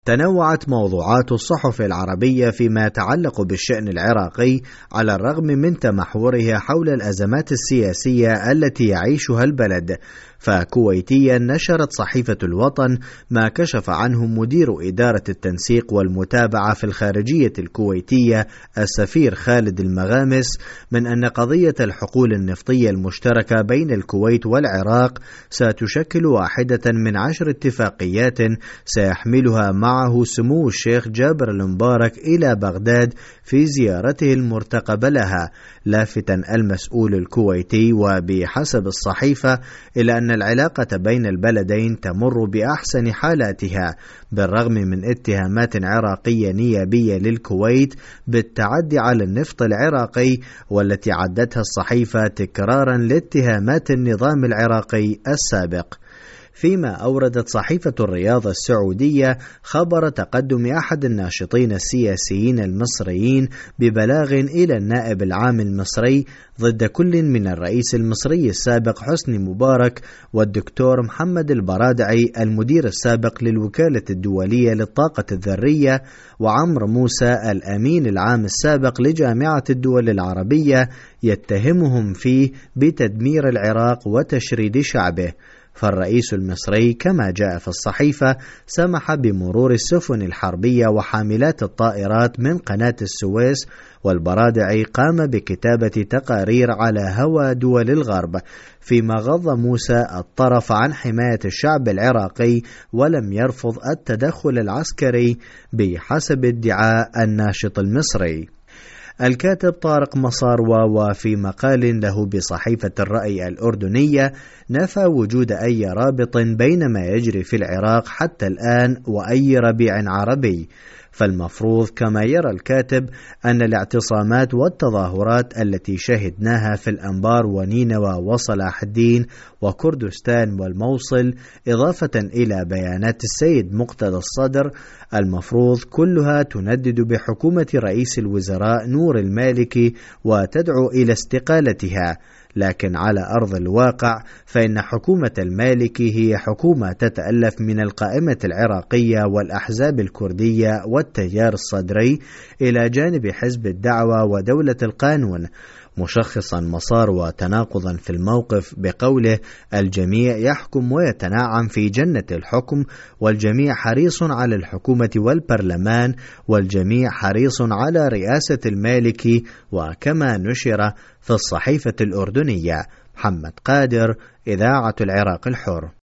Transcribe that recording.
تنوعت موضوعات الصحف العربية فيما يتعلق بالشأن العراقي على الرغم من تمحورها حول الأزمات السياسية التي يعيشها البلد. فكويتيا نشرت صحيفة الوطن ما كشف عنه مدير إدارة التنسيق والمتابعة في الخارجية الكويتية السفير خالد المغامس من أن قضية الحقول النفطية المشتركة بين الكويت والعراق ستشكل واحدة من 10 اتفاقيات سيحملها معه سمو الشيخ جابر المبارك إلى بغداد في زيارته المرتقبة لها، لافتا المسؤول الكويتي وبحسب الصحيفة إلى أن العلاقة بين البلدين تمر بأحسن حالاتها بالرغم من اتهامات عراقية نيابية للكويت بالتعدي على النفط العراقي، والتي عدتها الصحيفة تكرارا لاتهامات النظام العراقي السابق. فيما أوردت صحيفة الرياض السعودية خبر تقدم أحد الناشطين السياسيين المصريين ببلاغ إلى النائب العام المصري ضد كل من الرئيس المصري السابق حسني مبارك والدكتور محمد البرادعي المدير السابق للوكالة الدولية للطاقة الذرية، وعمر موسى الأمين العام السابق لجامعة الدول العربية، يتهمهم فيه بتدمير العراق وتشريد شعبه. فالرئيس المصري كما جاء في الصحيفة سمح بمرور السفن الحربية وحاملات الطائرات من قناة السويس، والبرادعي قام بكتابة تقارير على هوى دول الغرب، فيما غض موسى الطرف عن حماية الشعب العراقي ولم يرفض التدخل العسكري بحسب ادعاء الناشط المصري. الكاتب طارق مصاروة وفي مقال له بصحيفة الرأي الأردنية نفى وجود أي رابط بين ما يجري في العراق حتى الآن وأي ربيع عربي. فالمفروض كما يرى الكاتب أن الاعتصامات والتظاهرات التي شهدناها في الأنبار ونينوى وصلاح الدين وكردستان والموصل إضافة إلى بيانات السيد مقتدى الصدر المفروض كلها تندد بحكومة رئيس الوزراء نور المالكي وتدعو إلى استقالتها، لكن على أرض الواقع فإن حكومة المالكي هي حكومة تتألف من القائمة العراقية والأحزاب الكردية والتيار الصدري إلى جانب حزب الدعوة ودولة القانون، مشخصا مصاروة تناقضا في الموقف بقوله الجميع يحكم ويتناعم في جنة الحكم، والجميع حريص على الحكومة والبرلمان، والجميع حريص على رئاسة المالكي، وكما نشر في الصحيفة الأردنية. محمد قادر، إذاعة العراق الحر.